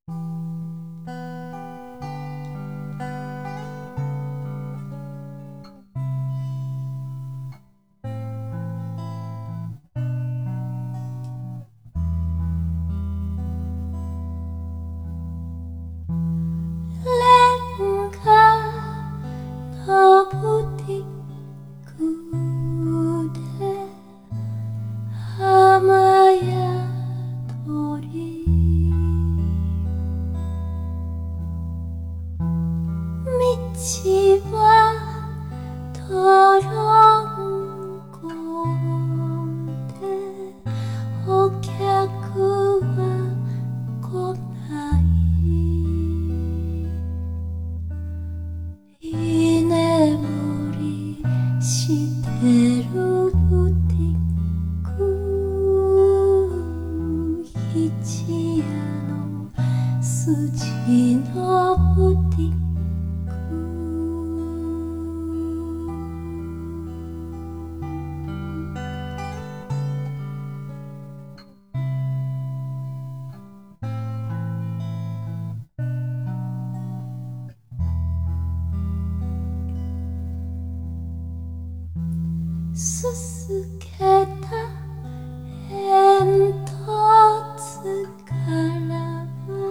すすけた煙突から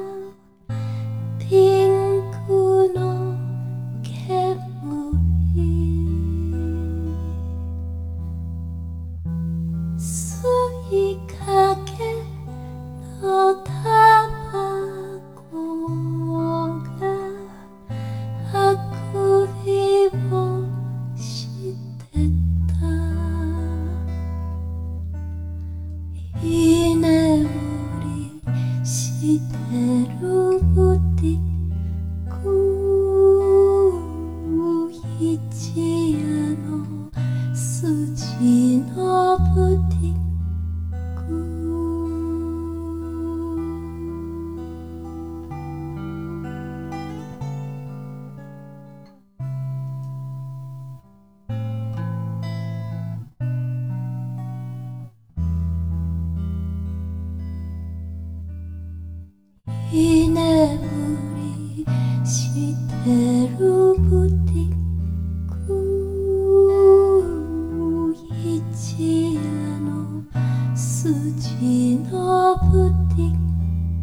ピンクの煙吸いかけのタバコがあくびをして居眠りしてるブティック一夜の筋のブティック居眠りしてるブティック一夜の筋のブティック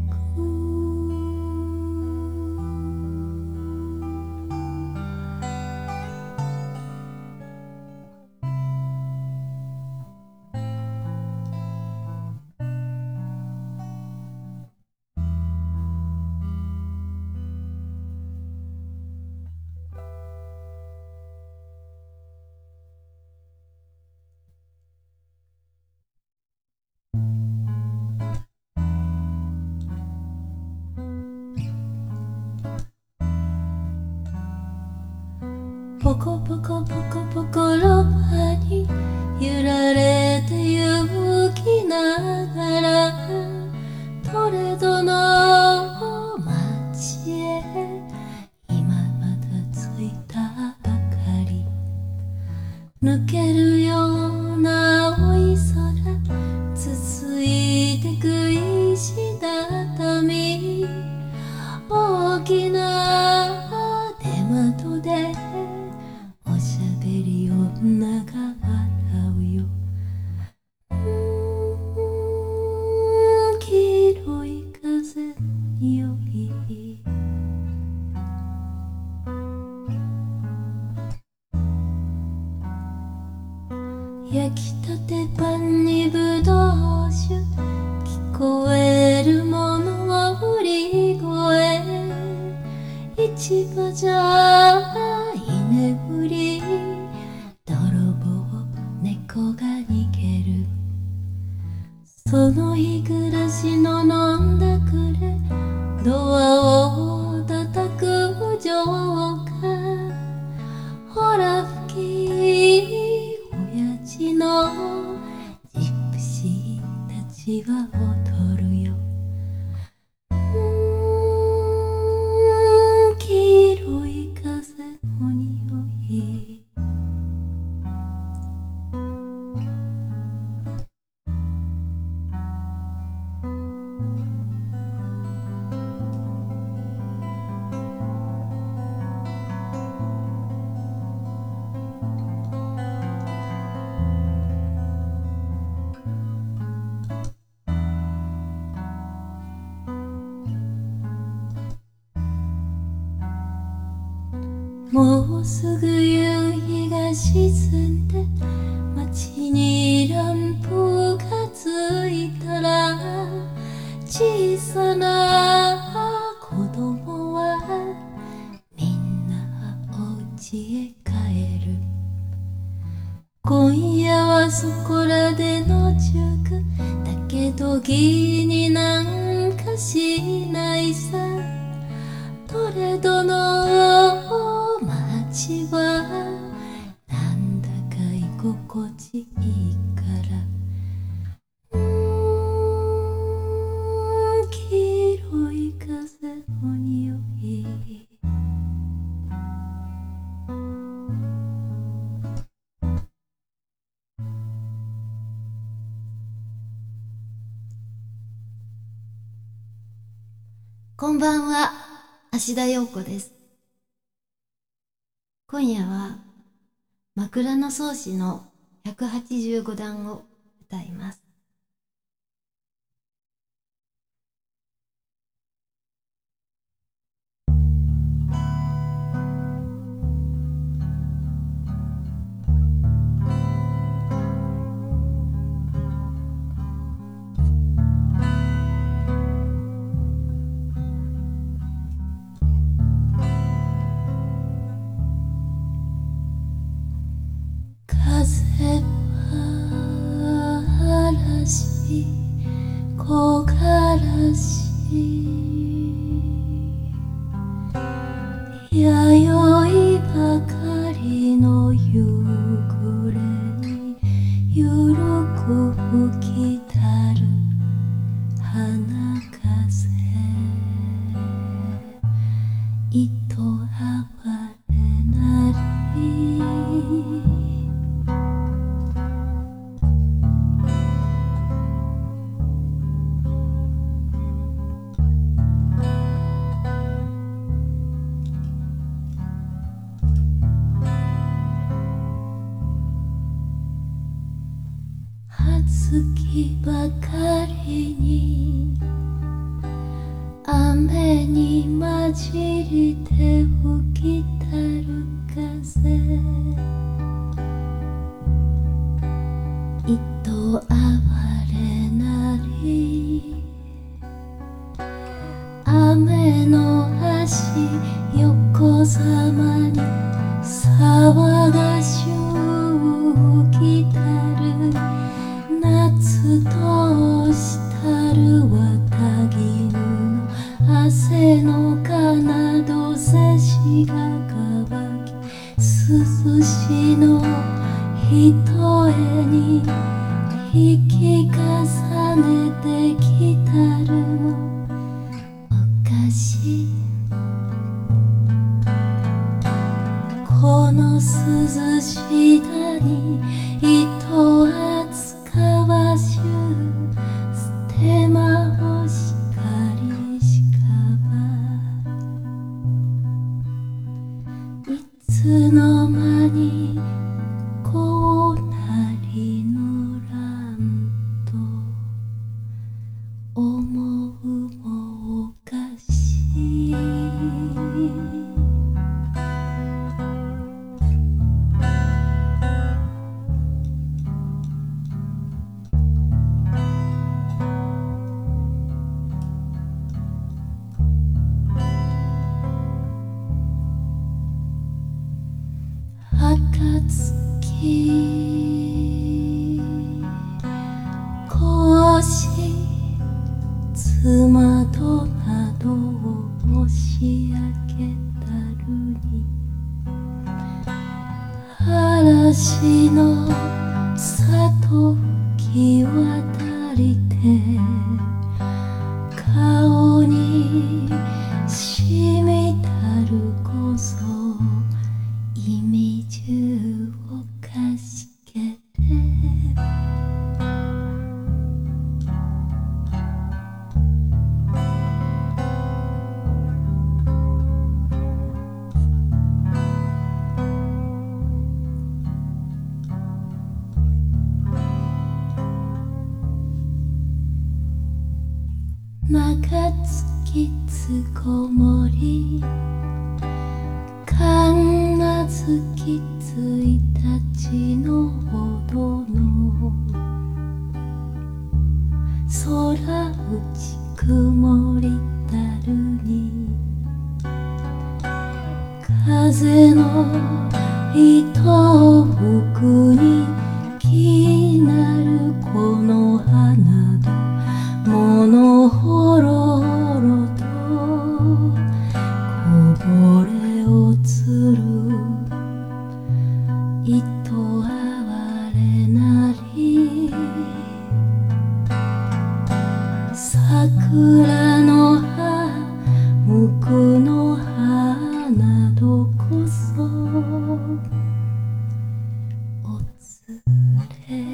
ポコポコポコポコロバに揺られて行きながらトレドの街へ今まだ着いたばかり抜けるような青い空続いてく石畳大きな出窓でおしゃべり女が笑うよ黄色い風の匂い焼きたてパンにぶどう酒聞こえるもの売り声市場じゃ居眠り泥棒猫が逃げるその日暮らしの飲んだくれドアを叩く女王がほら吹き親父のジプシーたちは踊るよ黄色い風の匂いもうすぐ夕日が沈んで街にランプがついたら、小さな子供はみんなお家へ帰る。今夜はそこらでの塾だけど気になんかしないさ。トレドの街はなんだか居心地いいから、黄色い風の匂い。こんばんは、芦田陽子です。今夜は枕草子の185段を歌います。風は嵐、木枯らし、弥生ばかりの夕暮れにゆるく吹きたる花風、糸哀れなり。月ばかりに雨に混じりて吹きたる風、糸哀れなり。雨の足横さまに騒がしゅうきたる。夏としたる綿絹の汗の奏せしが乾き、涼しのひとえに引き重ねてきたるもおかしい。この涼しだに糸扱わしゅ捨てまおしかりしかば、いつの間にこうなりのらんと思うもおかしい。暁こし妻と窓を押し開けたるに、嵐の里吹き渡りて顔にしみたるこそ意味中をかしげて、中月つこもり月1日のほどの空打ち曇りだるに風の糸を吹くに気なるこの花と物ほろほろとこぼれ落つる糸哀れなり桜の葉無垢の花どこそおつれ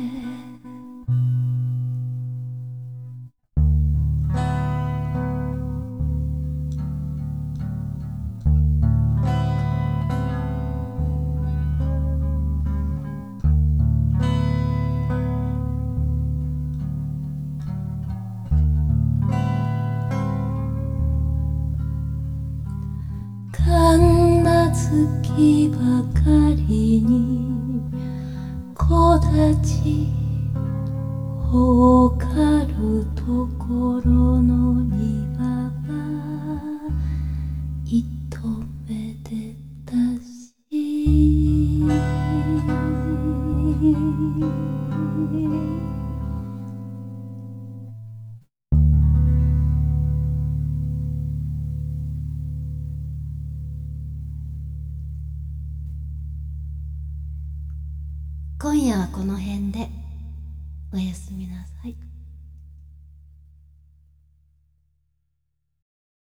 神奈月ばかりに木立ほうかるところの庭は糸めでたし今夜はこの辺でおやすみなさい。